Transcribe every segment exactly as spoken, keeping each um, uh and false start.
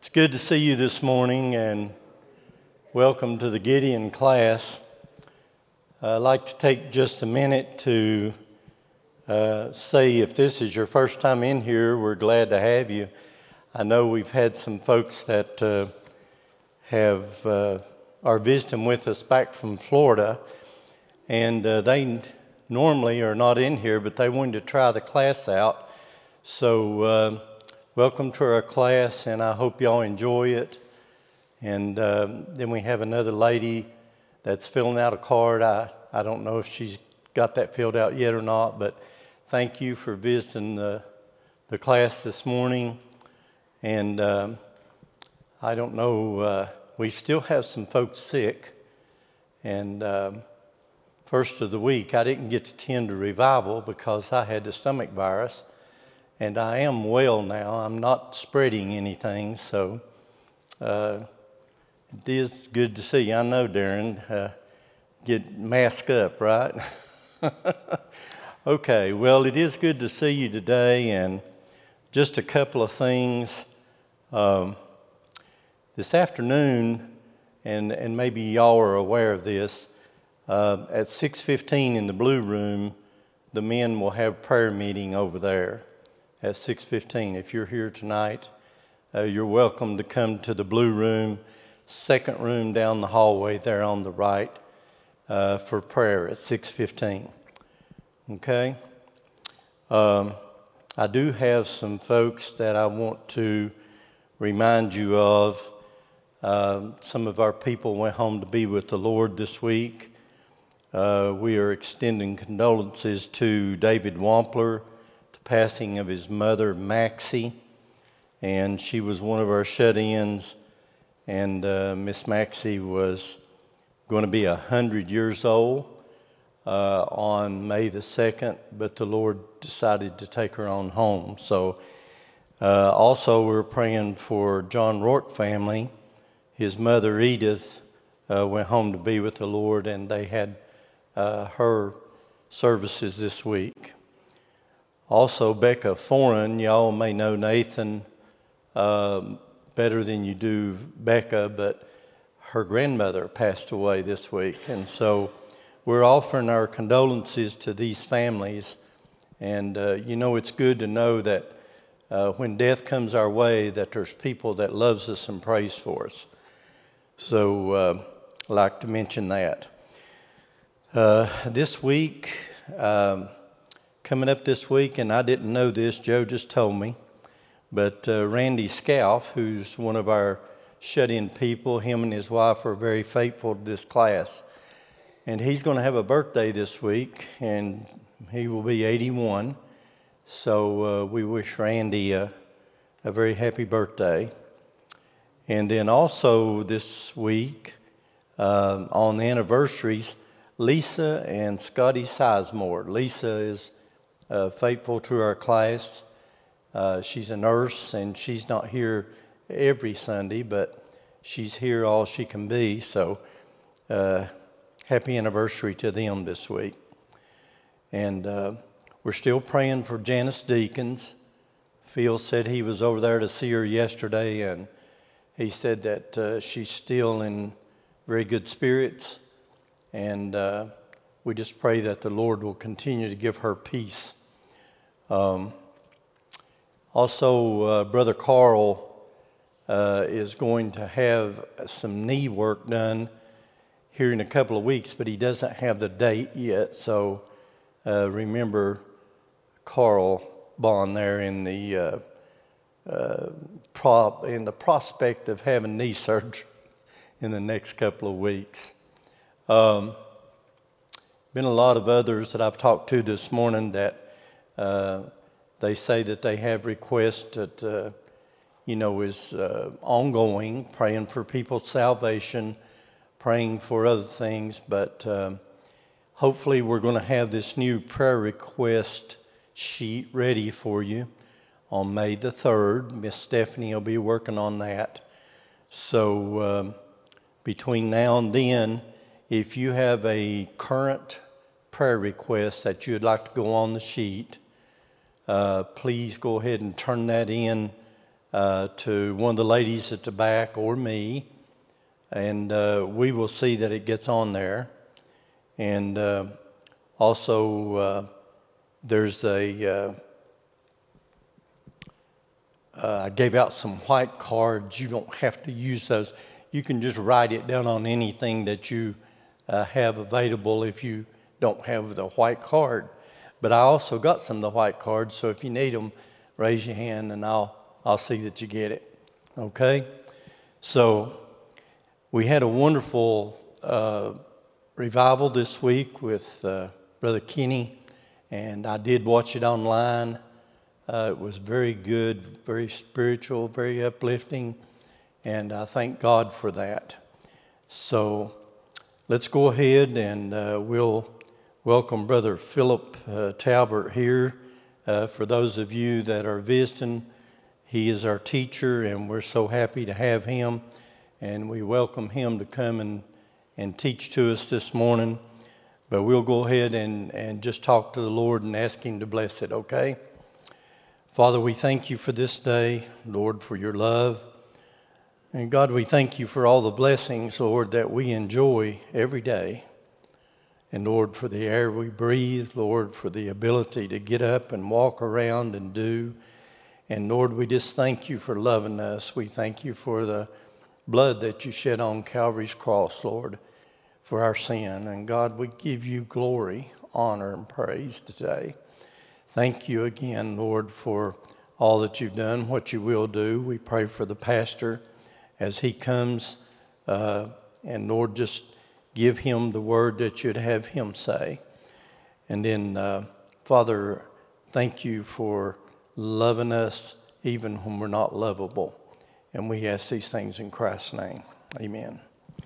It's good to see you this morning, and welcome to the Gideon class. I'd like to take just a minute to uh, say if this is your first time in here, we're glad to have you. I know we've had some folks that uh, have uh, are visiting with us back from Florida, and uh, they normally are not in here, but they wanted to try the class out. So uh, welcome to our class, and I hope y'all enjoy it. And uh, then we have another lady that's filling out a card. I, I don't know if she's got that filled out yet or not, but thank you for visiting the, the class this morning. And um, I don't know, uh, we still have some folks sick. And um, first of the week, I didn't get to attend a revival because I had the stomach virus. And I am well now. I'm not spreading anything, so uh, it is good to see you. I know, Darren, uh, get masked up, right? Okay, well, it is good to see you today, and just a couple of things. Um, this afternoon, and, and maybe y'all are aware of this, uh, at six fifteen in the Blue Room, the men will have prayer meeting over there. At six fifteen. If you're here tonight, uh, you're welcome to come to the Blue Room, second room down the hallway there on the right, uh, for prayer at six fifteen. Okay? Um, I do have some folks that I want to remind you of. Uh, some of our people went home to be with the Lord this week. Uh, we are extending condolences to David Wampler, passing of his mother, Maxie, and she was one of our shut-ins, and uh, Miss Maxie was going to be one hundred years old uh, on May the second, but the Lord decided to take her on home. So uh, also we're praying for John Rourke family. His mother, Edith, uh, went home to be with the Lord, and they had uh, her services this week. Also, Becca Foreign, y'all may know Nathan uh, better than you do Becca, but her grandmother passed away this week. And so we're offering our condolences to these families. And, uh, you know, it's good to know that uh, when death comes our way, that there's people that loves us and prays for us. So uh, I'd like to mention that. Uh, this week... Um, Coming up this week, and I didn't know this, Joe just told me, but uh, Randy Scalf, who's one of our shut-in people, him and his wife are very faithful to this class. And he's going to have a birthday this week, and he will be eighty-one. So uh, we wish Randy a, a very happy birthday. And then also this week, uh, on the anniversaries, Lisa and Scotty Sizemore. Lisa is Uh, faithful to our class. Uh, she's a nurse, and she's not here every Sunday, but she's here all she can be. So uh, happy anniversary to them this week. And uh, we're still praying for Janice Deacons. Phil said he was over there to see her yesterday, and he said that uh, she's still in very good spirits. And uh, we just pray that the Lord will continue to give her peace. Um, also, uh, Brother Carl uh, is going to have some knee work done here in a couple of weeks, but he doesn't have the date yet. So uh, remember Carl Bond there in the uh, uh, prop in the prospect of having knee surgery in the next couple of weeks. Um, been a lot of others that I've talked to this morning that uh, they say that they have requests that, uh, you know, is uh, ongoing, praying for people's salvation, praying for other things. But um, hopefully we're going to have this new prayer request sheet ready for you on May the third. Miss Stephanie will be working on that. So um, between now and then, if you have a current prayer request that you'd like to go on the sheet, uh, please go ahead and turn that in uh, to one of the ladies at the back or me, and uh, we will see that it gets on there. And uh, also, uh, there's a, uh, uh, I gave out some white cards. You don't have to use those. You can just write it down on anything that you uh, have available if you don't have the white card. But I also got some of the white cards, so if you need them, raise your hand and I'll, I'll see that you get it. Okay? So we had a wonderful uh, revival this week with uh, Brother Kenny, and I did watch it online. Uh, it was very good, very spiritual, very uplifting, and I thank God for that. So let's go ahead and uh, we'll welcome Brother Philip uh, Talbert here. Uh, for those of you that are visiting, he is our teacher, and we're so happy to have him, and we welcome him to come and, and teach to us this morning. But we'll go ahead and, and just talk to the Lord and ask him to bless it, okay? Father, we thank you for this day, Lord, for your love. And God, we thank you for all the blessings, Lord, that we enjoy every day. And Lord, for the air we breathe, Lord, for the ability to get up and walk around and do. And Lord, we just thank you for loving us. We thank you for the blood that you shed on Calvary's cross, Lord, for our sin. And God, we give you glory, honor, and praise today. Thank you again, Lord, for all that you've done, what you will do. We pray for the pastor as he comes, uh, and Lord, just give him the word that you'd have him say. And then, uh, Father, thank you for loving us even when we're not lovable. And we ask these things in Christ's name. Amen.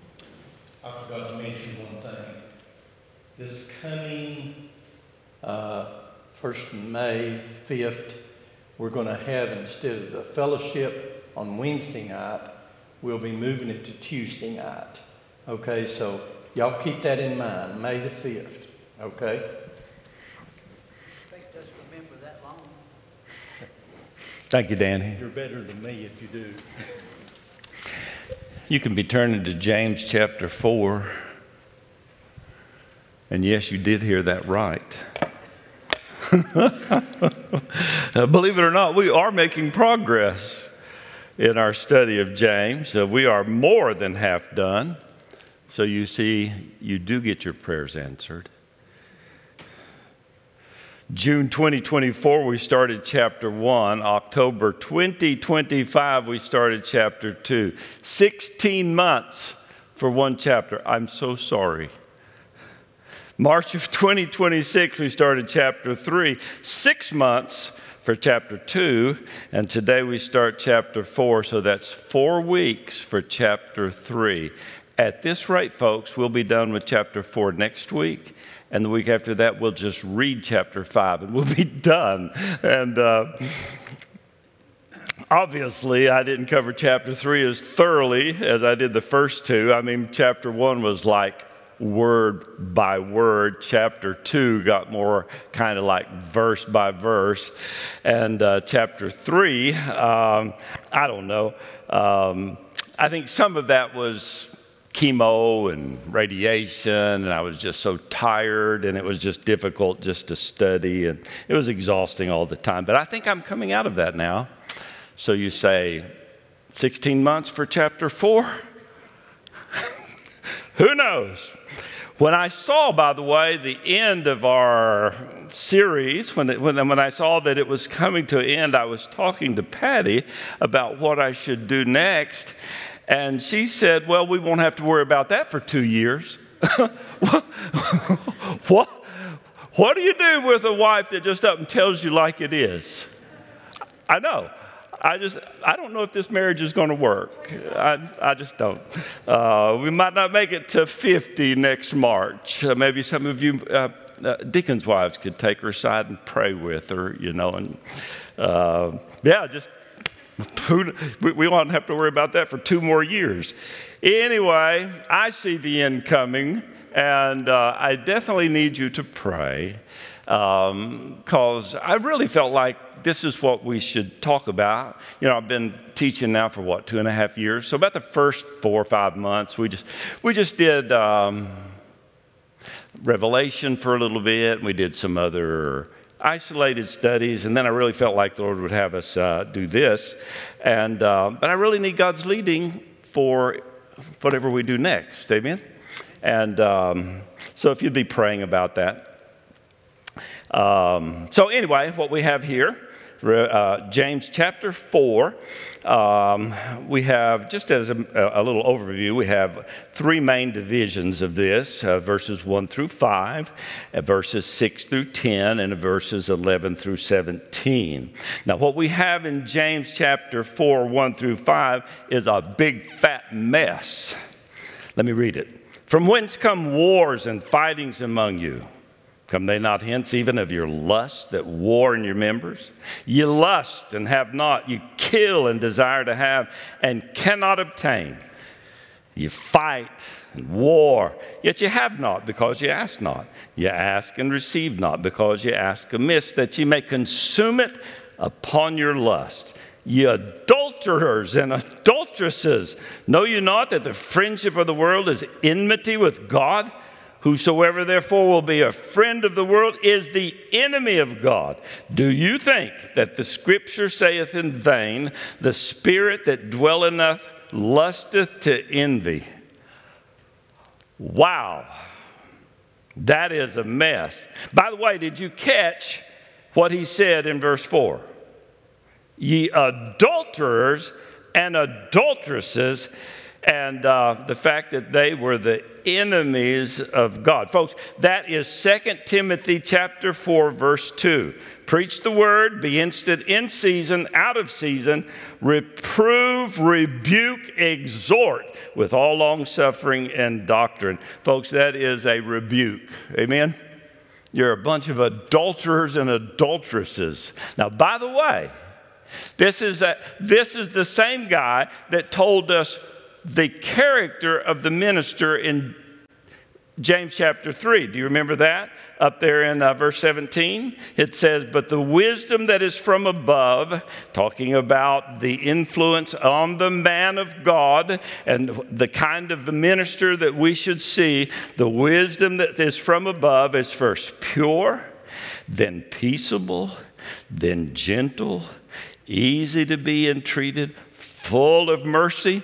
I forgot to mention one thing. This coming uh, first of May, fifth, we're going to have, instead of the fellowship on Wednesday night, we'll be moving it to Tuesday night. Okay, so y'all keep that in mind, May the fifth, okay? Faith doesn't remember that long. Thank you, Danny. You're better than me if you do. You can be turning to James chapter four. And yes, you did hear that right. Believe it or not, we are making progress in our study of James. Uh, we are more than half done. So you see, you do get your prayers answered. June twenty twenty-four, we started chapter one. October twenty twenty-five, we started chapter two. sixteen months for one chapter. I'm so sorry. March of twenty twenty-six, we started chapter three. Six months for chapter two. And today we start chapter four. So that's four weeks for chapter three. At this rate, folks, we'll be done with chapter four next week. And the week after that, we'll just read chapter five and we'll be done. And uh, obviously, I didn't cover chapter three as thoroughly as I did the first two. I mean, chapter one was like word by word. Chapter two got more kind of like verse by verse. And uh, chapter three, um, I don't know. Um, I think some of that was chemo and radiation, and I was just so tired, and it was just difficult just to study, and it was exhausting all the time. But I think I'm coming out of that now. So you say, sixteen months for chapter four? Who knows? When I saw, by the way, the end of our series, when, it, when, when I saw that it was coming to an end, I was talking to Patty about what I should do next. And she said, well, we won't have to worry about that for two years. what, what, what do you do with a wife that just up and tells you like it is? I know. I just, I don't know if this marriage is going to work. I, I just don't. Uh, we might not make it to fifty next March. Uh, maybe some of you uh, uh, deacons' wives could take her aside and pray with her, you know. And uh, yeah, just, who, we, we won't have to worry about that for two more years. Anyway, I see the end coming, and uh, I definitely need you to pray. Because um, I really felt like this is what we should talk about. You know, I've been teaching now for what, two and a half years. So about the first four or five months, we just we just did um, Revelation for a little bit. We did some other isolated studies, and then I really felt like the Lord would have us uh, do this. And uh, but I really need God's leading for whatever we do next. Amen. And um, so if you'd be praying about that. Um, so anyway, what we have here, uh, James chapter four, um, we have, just as a, a little overview, we have three main divisions of this, uh, verses one through five, uh, verses six through ten, and verses eleven through seventeen. Now what we have in James chapter four, one through five, is a big fat mess. Let me read it. From whence come wars and fightings among you? Come they not hence even of your lusts that war in your members? Ye lust and have not, you kill and desire to have and cannot obtain. You fight and war, yet you have not because you ask not. You ask and receive not because you ask amiss, that ye may consume it upon your lust. Ye adulterers and adulteresses, know you not that the friendship of the world is enmity with God? Whosoever therefore will be a friend of the world is the enemy of God. Do you think that the scripture saith in vain, the spirit that dwelleth lusteth to envy? Wow, that is a mess. By the way, did you catch what he said in verse four? Ye adulterers and adulteresses, and uh, the fact that they were the enemies of God. Folks, that is Second Timothy chapter four, verse two. Preach the word, be instant in season, out of season, reprove, rebuke, exhort with all long-suffering and doctrine. Folks, that is a rebuke. Amen? You're a bunch of adulterers and adulteresses. Now, by the way, this is, a, this is the same guy that told us the character of the minister in James chapter three. Do you remember that? Up there in uh, verse seventeen, it says, but the wisdom that is from above, talking about the influence on the man of God and the kind of minister that we should see, the wisdom that is from above is first pure, then peaceable, then gentle, easy to be entreated, full of mercy.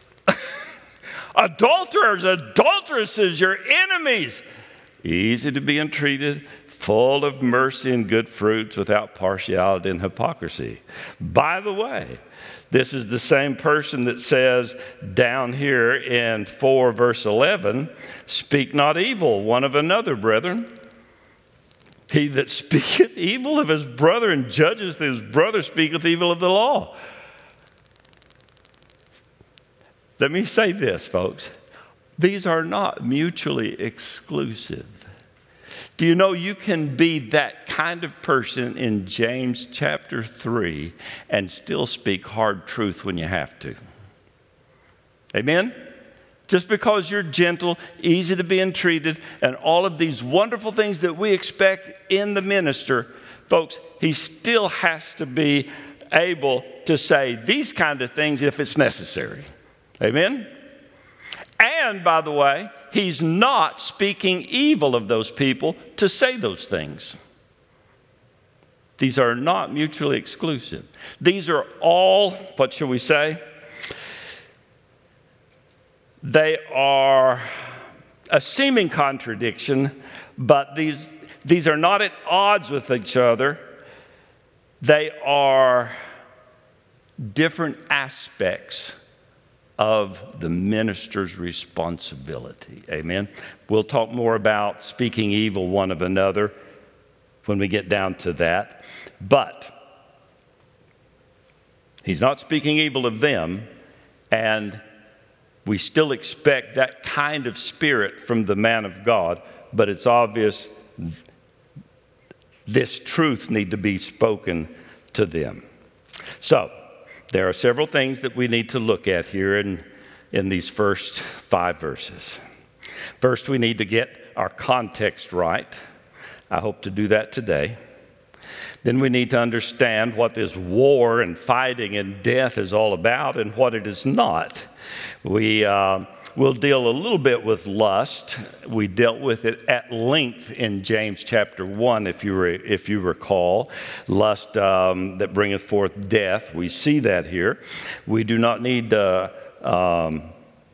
Adulterers, adulteresses, your enemies. Easy to be entreated, full of mercy and good fruits, without partiality and hypocrisy. By the way, this is the same person that says down here in four verse eleven, speak not evil one of another, brethren. He that speaketh evil of his brother and judgeth his brother speaketh evil of the law. Let me say this, folks. These are not mutually exclusive. Do you know you can be that kind of person in James chapter three and still speak hard truth when you have to? Amen? Just because you're gentle, easy to be entreated, and all of these wonderful things that we expect in the minister, folks, he still has to be able to say these kind of things if it's necessary. Amen? And by the way, he's not speaking evil of those people to say those things. These are not mutually exclusive. These are all, what shall we say? They are a seeming contradiction, but these, these are not at odds with each other. They are different aspects of the minister's responsibility. Amen. We'll talk more about speaking evil one of another when we get down to that. But he's not speaking evil of them, and we still expect that kind of spirit from the man of God, but it's obvious this truth need to be spoken to them. So, there are several things that we need to look at here in, in these first five verses. First, we need to get our context right. I hope to do that today. Then we need to understand what this war and fighting and death is all about and what it is not. We uh, will deal a little bit with lust. We dealt with it at length in James chapter one, if you, re- if you recall. Lust um, that bringeth forth death. We see that here. We do not need to... Um,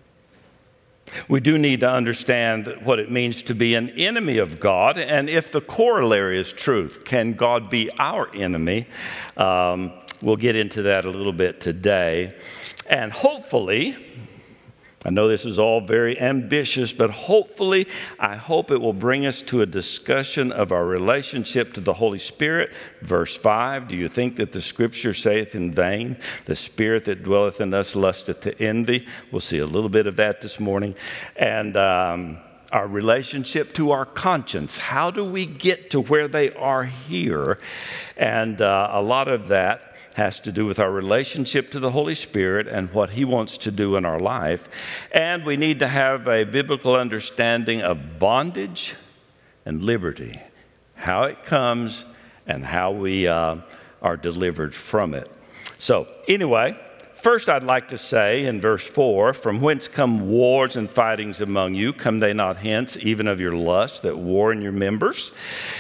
We do need to understand what it means to be an enemy of God, and if the corollary is truth, can God be our enemy? Um, we'll get into that a little bit today. And hopefully, I know this is all very ambitious, but hopefully, I hope it will bring us to a discussion of our relationship to the Holy Spirit. Verse five, do you think that the Scripture saith in vain, the Spirit that dwelleth in us lusteth to envy? We'll see a little bit of that this morning. And um, our relationship to our conscience. How do we get to where they are here? And uh, a lot of that has to do with our relationship to the Holy Spirit and what He wants to do in our life. And we need to have a biblical understanding of bondage and liberty, how it comes and how we uh, are delivered from it. So anyway, first I'd like to say in verse four, from whence come wars and fightings among you? Come they not hence, even of your lust that war in your members?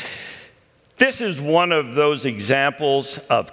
This is one of those examples of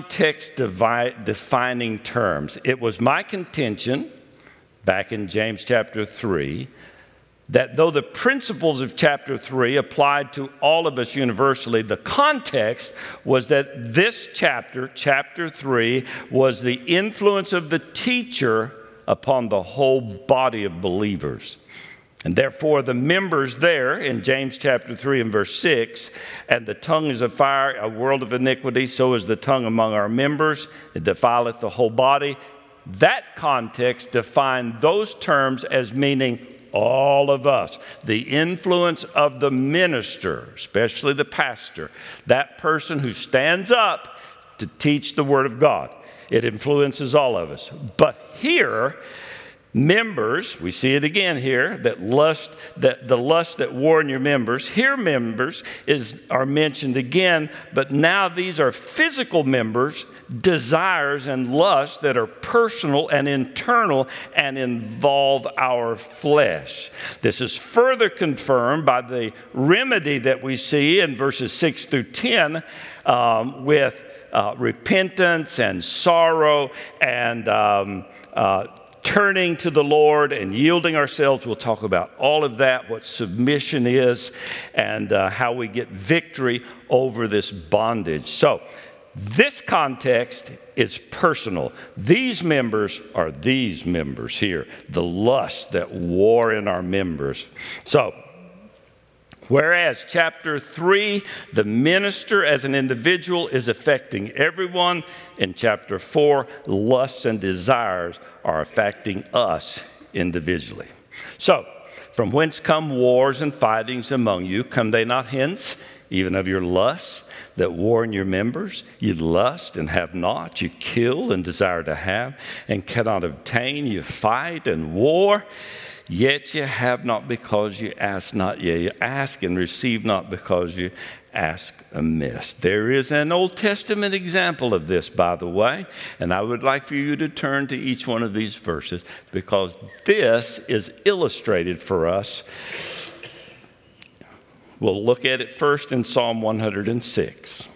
context-defining terms. It was my contention back in James chapter three that though the principles of chapter three applied to all of us universally, the context was that this chapter, chapter three, was the influence of the teacher upon the whole body of believers. And therefore, the members there in James chapter three and verse six, and the tongue is a fire, a world of iniquity, so is the tongue among our members, it defileth the whole body. That context defined those terms as meaning all of us. The influence of the minister, especially the pastor, that person who stands up to teach the Word of God. It influences all of us. But here, members, we see it again here, that lust, that the lust that war in your members. Here members is are mentioned again, but now these are physical members, desires and lusts that are personal and internal and involve our flesh. This is further confirmed by the remedy that we see in verses six through ten um, with uh, repentance and sorrow and um, uh, turning to the Lord and yielding ourselves. We'll talk about all of that, what submission is, and uh, how we get victory over this bondage. So, this context is personal. These members are these members here, the lust that war in our members. So, whereas chapter three, the minister as an individual is affecting everyone, in chapter four, lusts and desires are affecting us individually. So, from whence come wars and fightings among you? Come they not hence, even of your lusts that war in your members? You lust and have not, you kill and desire to have and cannot obtain, you fight and war. Yet you have not because you ask not. Yea, you ask and receive not because you ask amiss. There is an Old Testament example of this, by the way, and I would like for you to turn to each one of these verses because this is illustrated for us. We'll look at it first in Psalm one hundred six.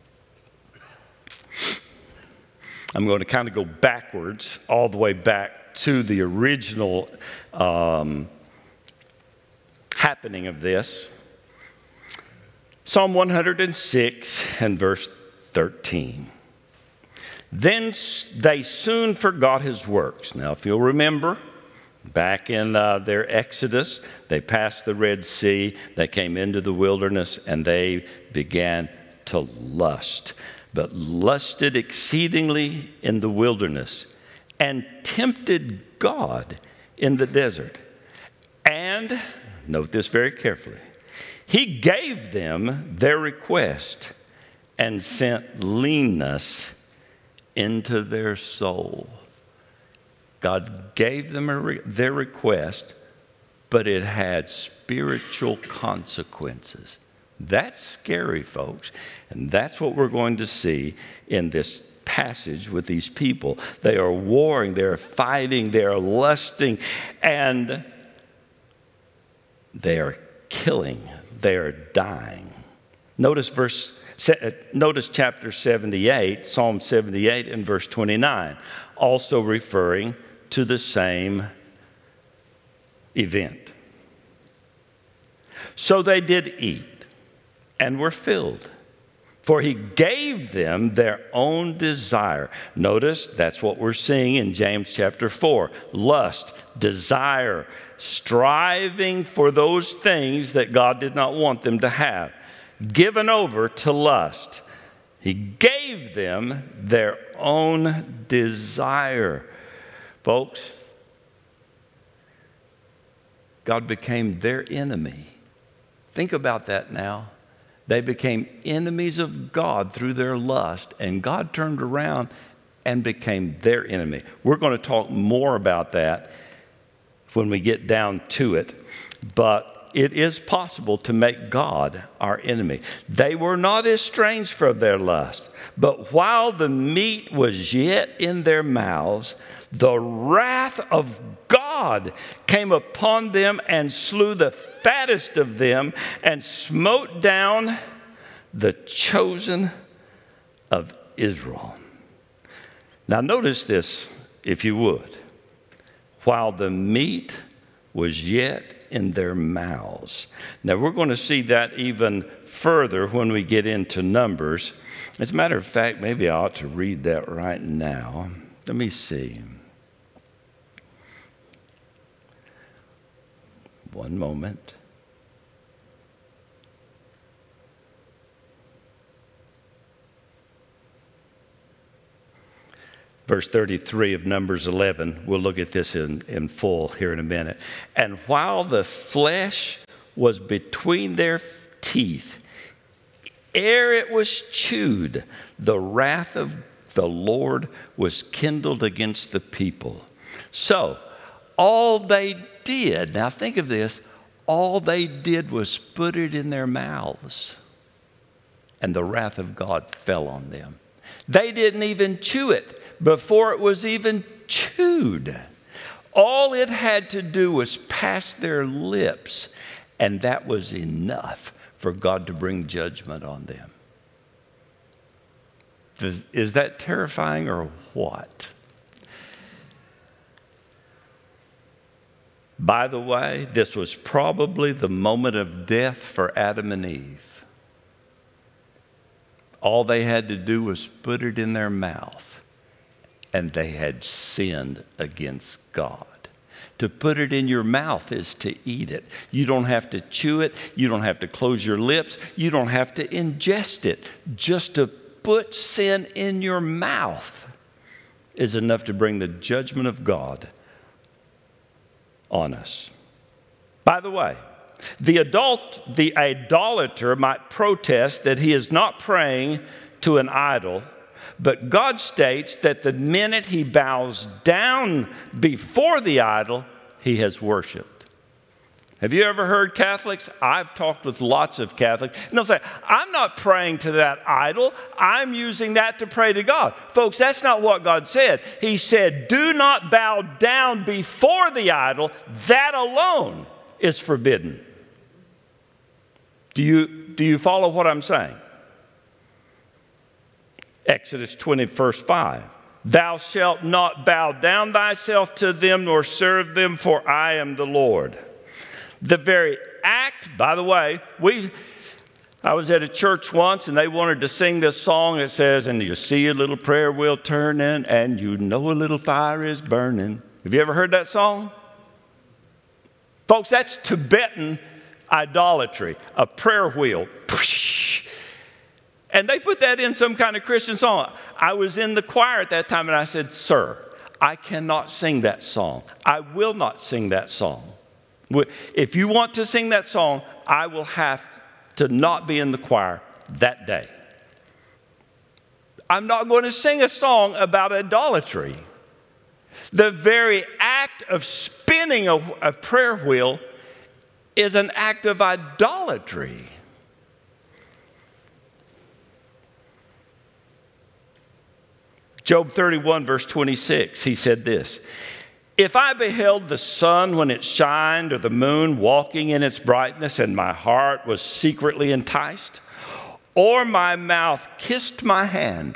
I'm going to kind of go backwards, all the way back to the original um, happening of this. Psalm one hundred six and verse thirteen. Then they soon forgot his works. Now, if you'll remember, back in uh, their Exodus, they passed the Red Sea, they came into the wilderness, and they began to lust. But lusted exceedingly in the wilderness, and tempted God in the desert. And, note this very carefully, he gave them their request and sent leanness into their soul. God gave them a re- their request, but it had spiritual consequences. That's scary, folks. And that's what we're going to see in this passage with these people. They are warring, they're fighting, they're lusting, and they are killing, they are dying. Notice verse notice chapter seventy-eight, Psalm seventy-eight and verse twenty-nine, also referring to the same event. So they did eat and were filled, for he gave them their own desire. Notice that's what we're seeing in James chapter four. Lust, desire, striving for those things that God did not want them to have. Given over to lust. He gave them their own desire. Folks, God became their enemy. Think about that now. They became enemies of God through their lust, and God turned around and became their enemy. We're going to talk more about that when we get down to it, but it is possible to make God our enemy. They were not estranged from their lust, but while the meat was yet in their mouths, the wrath of God came upon them and slew the fattest of them and smote down the chosen of Israel. Now notice this, if you would. While the meat was yet in their mouths. Now we're going to see that even further when we get into Numbers. As a matter of fact, maybe I ought to read that right now. Let me see. One moment. Verse thirty-three of Numbers eleven, we'll look at this in, in full here in a minute. And while the flesh was between their teeth, ere it was chewed, the wrath of the Lord was kindled against the people. So, all they did, now think of this, all they did was put it in their mouths, and the wrath of God fell on them. They didn't even chew it before it was even chewed. All it had to do was pass their lips, and that was enough for God to bring judgment on them. Does, is that terrifying or what? By the way, this was probably the moment of death for Adam and Eve. All they had to do was put it in their mouth, and they had sinned against God. To put it in your mouth is to eat it. You don't have to chew it. You don't have to close your lips. You don't have to ingest it. Just to put sin in your mouth is enough to bring the judgment of God on us. By the way, the adult, the idolater might protest that he is not praying to an idol, but God states that the minute he bows down before the idol, he has worshiped. Have you ever heard Catholics? I've talked with lots of Catholics, and they'll say, I'm not praying to that idol. I'm using that to pray to God. Folks, that's not what God said. He said, do not bow down before the idol. That alone is forbidden. Do you, do you follow what I'm saying? Exodus twenty, verse five. Thou shalt not bow down thyself to them nor serve them, for I am the Lord. The very act, by the way, we, I was at a church once and they wanted to sing this song that says, and you see a little prayer wheel turning and you know a little fire is burning. Have you ever heard that song? Folks, that's Tibetan idolatry, a prayer wheel. And they put that in some kind of Christian song. I was in the choir at that time and I said, sir, I cannot sing that song. I will not sing that song. If you want to sing that song, I will have to not be in the choir that day. I'm not going to sing a song about idolatry. The very act of spinning a, a prayer wheel is an act of idolatry. Job thirty-one, verse twenty-six, he said this, if I beheld the sun when it shined, or the moon walking in its brightness, and my heart was secretly enticed, or my mouth kissed my hand,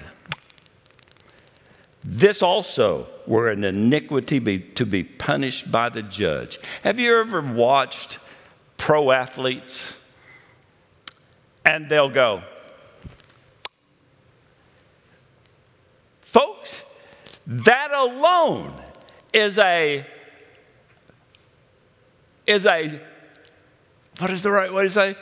this also were an iniquity be, to be punished by the judge. Have you ever watched pro athletes? And they'll go, folks, that alone is a, is a, what is the right way to say?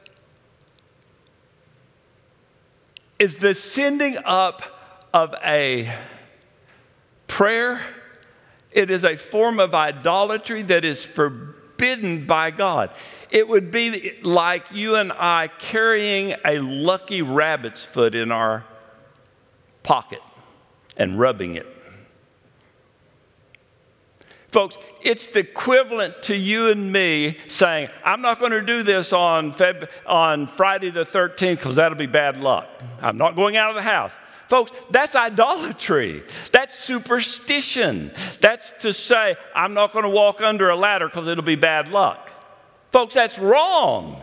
Is the sending up of a prayer. It is a form of idolatry that is forbidden by God. It would be like you and I carrying a lucky rabbit's foot in our pocket and rubbing it. Folks, it's the equivalent to you and me saying, I'm not going to do this on, Feb- on Friday the thirteenth because that'll be bad luck. I'm not going out of the house. Folks, that's idolatry. That's superstition. That's to say, I'm not going to walk under a ladder because it'll be bad luck. Folks, that's wrong.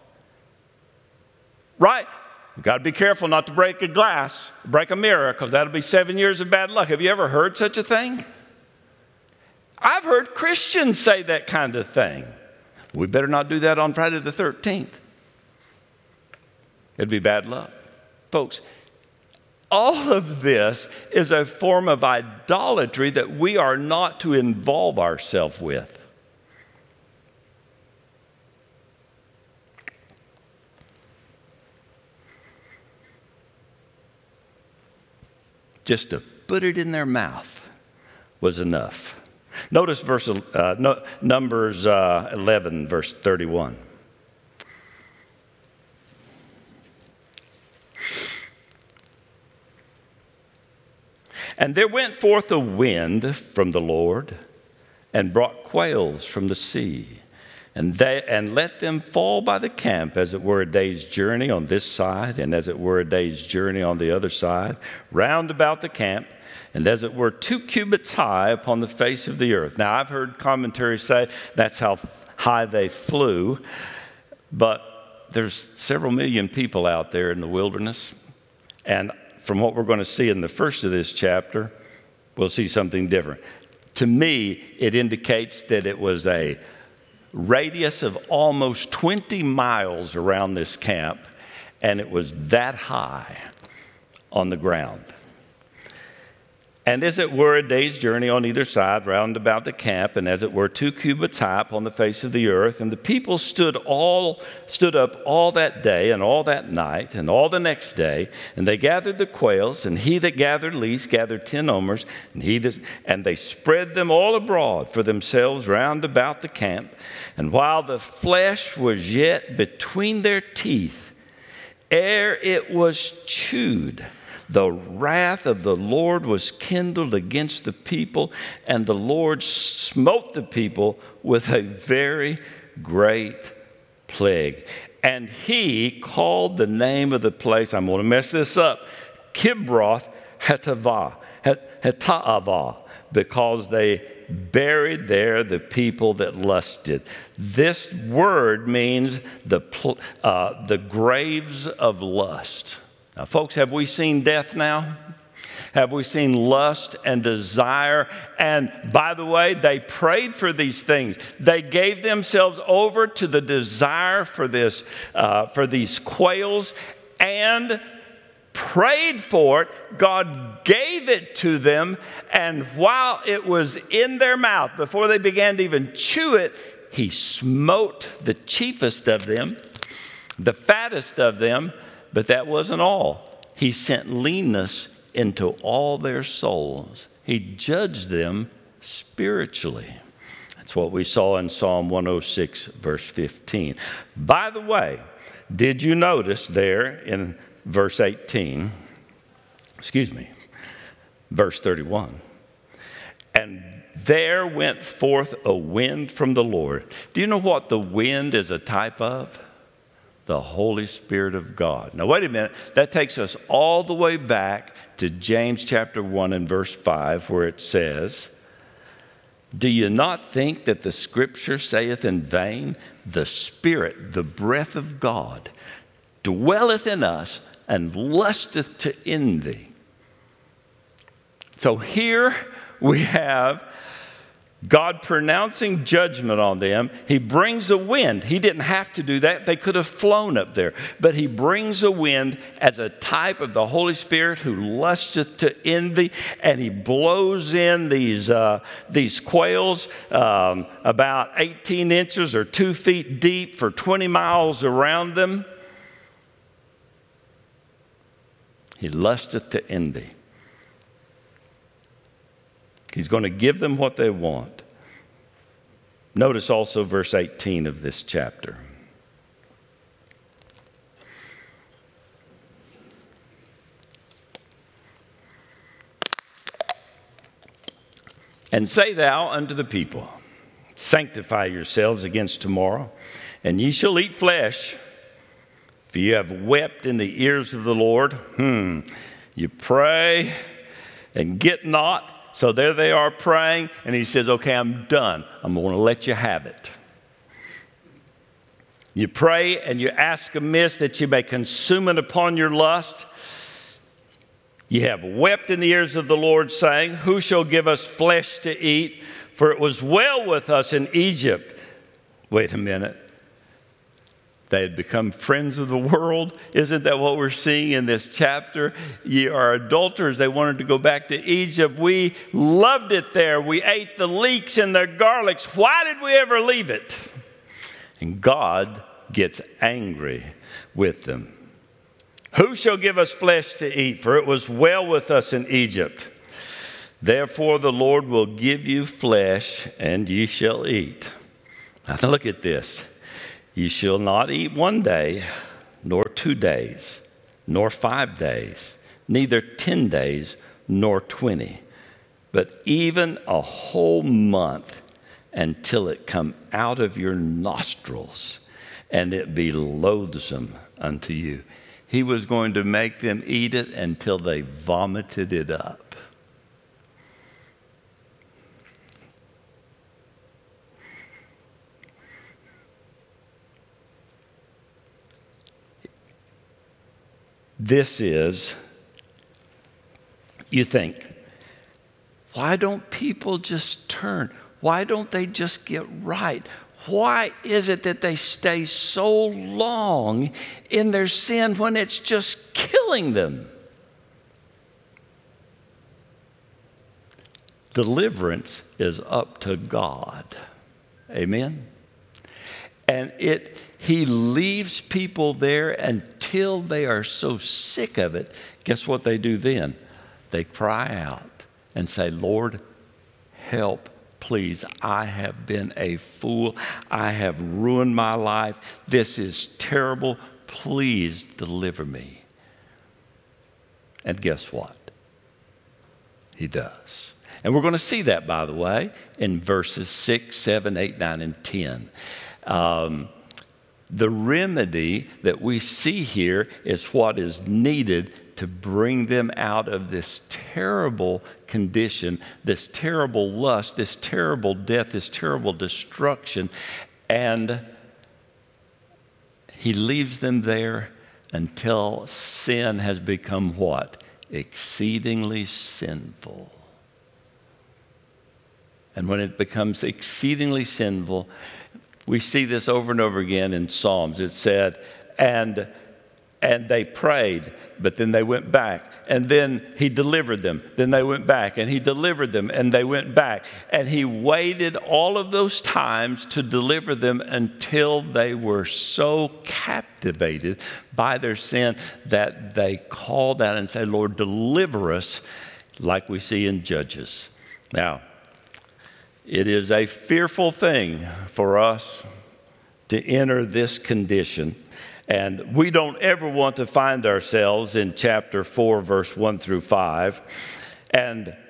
Right? You've got to be careful not to break a glass, break a mirror, because that'll be seven years of bad luck. Have you ever heard such a thing? I've heard Christians say that kind of thing. We better not do that on Friday the thirteenth. It'd be bad luck. Folks, all of this is a form of idolatry that we are not to involve ourselves with. Just to put it in their mouth was enough. Notice verse uh, no, Numbers uh, eleven, verse thirty-one. And there went forth a wind from the Lord, and brought quails from the sea, and they and let them fall by the camp, as it were a day's journey on this side, and as it were a day's journey on the other side, round about the camp, and as it were two cubits high upon the face of the earth. Now, I've heard commentaries say that's how high they flew, but there's several million people out there in the wilderness, and from what we're going to see in the first of this chapter, we'll see something different. To me, it indicates that it was a radius of almost twenty miles around this camp, and it was that high on the ground. And as it were a day's journey on either side round about the camp, and as it were two cubits high upon the face of the earth, and the people stood all stood up all that day and all that night and all the next day, and they gathered the quails, and he that gathered least gathered ten omers, and he that, and they spread them all abroad for themselves round about the camp. And while the flesh was yet between their teeth, ere it was chewed, the wrath of the Lord was kindled against the people, and the Lord smote the people with a very great plague. And he called the name of the place, I'm going to mess this up, Kibroth Hattaavah, Hattaavah, because they buried there the people that lusted. This word means the, uh, the graves of lust. Now, folks, have we seen death now? Have we seen lust and desire? And by the way, they prayed for these things. They gave themselves over to the desire for this, uh, for these quails, and prayed for it. God gave it to them, and while it was in their mouth, before they began to even chew it, he smote the chiefest of them, the fattest of them. But that wasn't all. He sent leanness into all their souls. He judged them spiritually. That's what we saw in Psalm one oh six, verse fifteen. By the way, did you notice there in verse eighteen, excuse me, verse thirty-one, and there went forth a wind from the Lord. Do you know what the wind is a type of? the Holy Spirit of God. Now, wait a minute. That takes us all the way back to James chapter one and verse five, where it says, do you not think that the Scripture saith in vain, the Spirit, the breath of God, dwelleth in us and lusteth to envy? So here we have God pronouncing judgment on them. He brings a wind. He didn't have to do that. They could have flown up there. But he brings a wind as a type of the Holy Spirit who lusteth to envy. And he blows in these, uh, these quails um, about eighteen inches or two feet deep for twenty miles around them. He lusteth to envy. He's going to give them what they want. Notice also verse eighteen of this chapter. And say thou unto the people, sanctify yourselves against tomorrow, and ye shall eat flesh. For you have wept in the ears of the Lord. Hmm. You pray and get not. So there they are praying, and he says, okay, I'm done. I'm going to let you have it. You pray and you ask amiss that you may consume it upon your lust. You have wept in the ears of the Lord, saying, who shall give us flesh to eat? For it was well with us in Egypt. Wait a minute. They had become friends of the world. Isn't that what we're seeing in this chapter? Ye are adulterers. They wanted to go back to Egypt. We loved it there. We ate the leeks and the garlics. Why did we ever leave it? And God gets angry with them. Who shall give us flesh to eat? For it was well with us in Egypt. Therefore the Lord will give you flesh, and ye shall eat. Now look at this. Ye shall not eat one day, nor two days, nor five days, neither ten days, nor twenty, but even a whole month, until it come out of your nostrils, and it be loathsome unto you. He was going to make them eat it until they vomited it up. This is, you think, why don't people just turn? Why don't they just get right? Why is it that they stay so long in their sin when it's just killing them? Deliverance is up to God. Amen? And it, he leaves people there until they are so sick of it. Guess what they do then? They cry out and say, Lord, help, please. I have been a fool. I have ruined my life. This is terrible. Please deliver me. And guess what? He does. And we're going to see that, by the way, in verses six, seven, eight, nine, and ten. Um, the remedy that we see here is what is needed to bring them out of this terrible condition, this terrible lust, this terrible death, this terrible destruction. And he leaves them there until sin has become what? Exceedingly sinful. And when it becomes exceedingly sinful, we see this over and over again in Psalms. It said, and, and they prayed, but then they went back. And then he delivered them. Then they went back. And he delivered them. And they went back. And he waited all of those times to deliver them until they were so captivated by their sin that they called out and said, Lord, deliver us, like we see in Judges. Now, it is a fearful thing for us to enter this condition. And we don't ever want to find ourselves in chapter four, verse one through five. And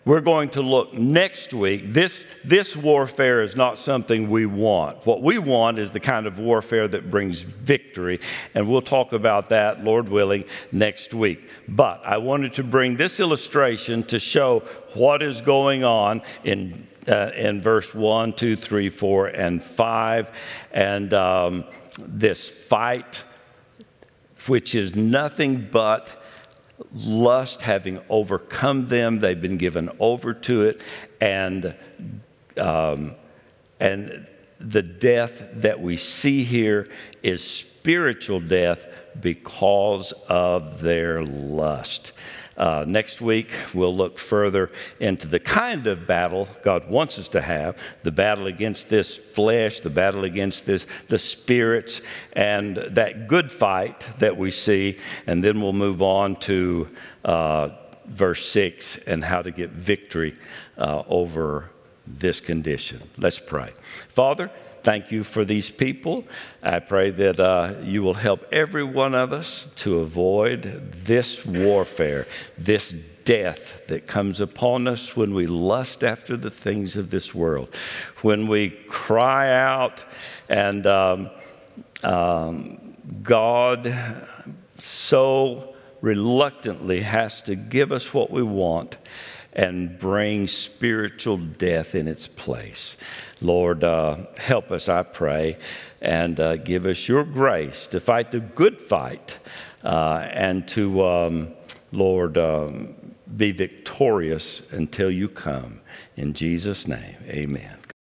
we're going to look next week. This, this warfare is not something we want. What we want is the kind of warfare that brings victory, and we'll talk about that, Lord willing, next week. But I wanted to bring this illustration to show what is going on in uh, in verse one, two, three, four, and five, and um, this fight, which is nothing but lust having overcome them. They've been given over to it, and um, and the death that we see here is spiritual death because of their lust. Uh, next week, we'll look further into the kind of battle God wants us to have, the battle against this flesh, the battle against this, the spirits, and that good fight that we see. And then we'll move on to uh, verse six and how to get victory uh, over this condition. Let's pray. Father, thank you for these people. I pray that uh, you will help every one of us to avoid this warfare, this death that comes upon us when we lust after the things of this world, when we cry out and um, um, God so reluctantly has to give us what we want and bring spiritual death in its place. Lord, uh, help us, I pray, and uh, give us your grace to fight the good fight uh, and to, um, Lord, um, be victorious until you come. In Jesus' name, amen.